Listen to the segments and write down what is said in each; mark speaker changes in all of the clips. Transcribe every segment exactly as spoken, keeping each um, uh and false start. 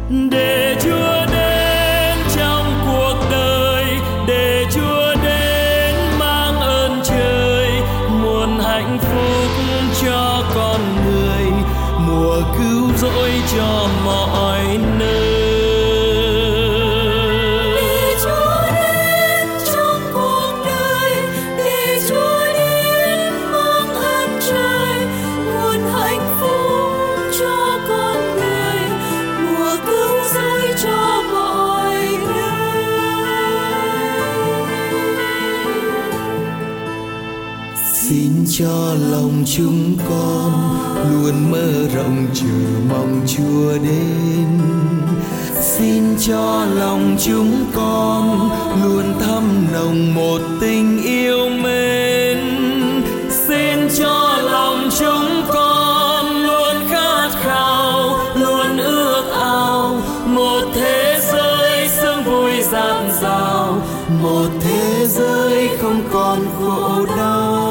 Speaker 1: để Chúa đến trong cuộc đời, để Chúa đến mang ơn trời, nguồn hạnh phúc cho con người, mùa cứu rỗi cho mọi nơi.
Speaker 2: Xin cho lòng chúng con luôn mơ rộng chờ mong Chúa đến. Xin cho lòng chúng con luôn thắm nồng một tình yêu mến. Xin cho lòng chúng con luôn khát khao, luôn ước ao một thế giới sương vui dạt dào, một thế giới không còn khổ đau.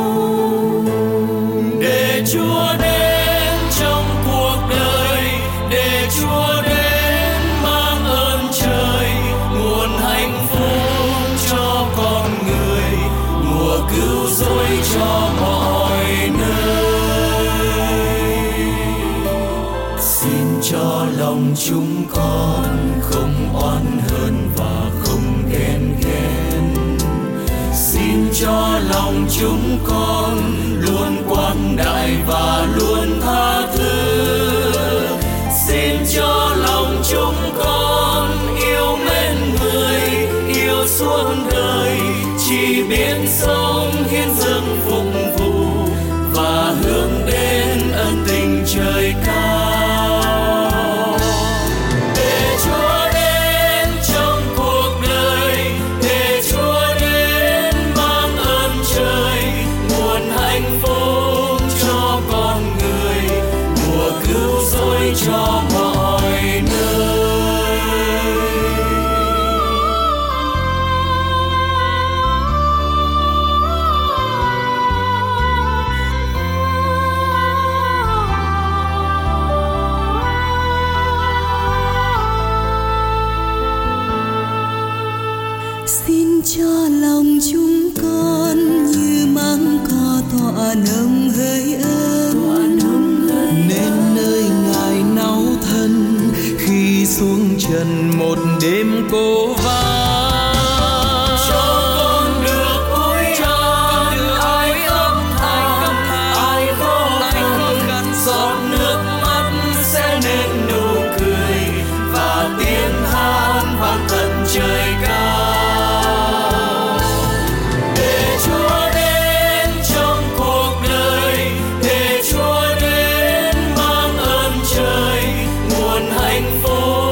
Speaker 2: Để Chúa đến trong cuộc đời, để Chúa đến mang ơn trời, nguồn hạnh phúc cho con người, mùa cứu rỗi cho mọi nơi. Xin cho lòng chúng con không oán hờn và không ghen ghét. Xin cho lòng chúng con luôn quang đại và luôn tha thứ. Xin cho lòng chúng con yêu mến người, yêu suốt đời, chỉ biết sống hiến dâng phục vụ và hướng đến ân tình trời cao. Cho mọi nơi.
Speaker 3: Xin cho lòng chúng con như măng cỏ tỏa nồng hơi ấm, nên nơi Ngài náu thân khi xuống trần một đêm cô vắng.
Speaker 2: Cho con được vui tròn, ai âm thầm, ai khó khăn, giọt nước mắt sẽ nên nụ cười và tiếng hát vang tận trời cao. Hạnh phúc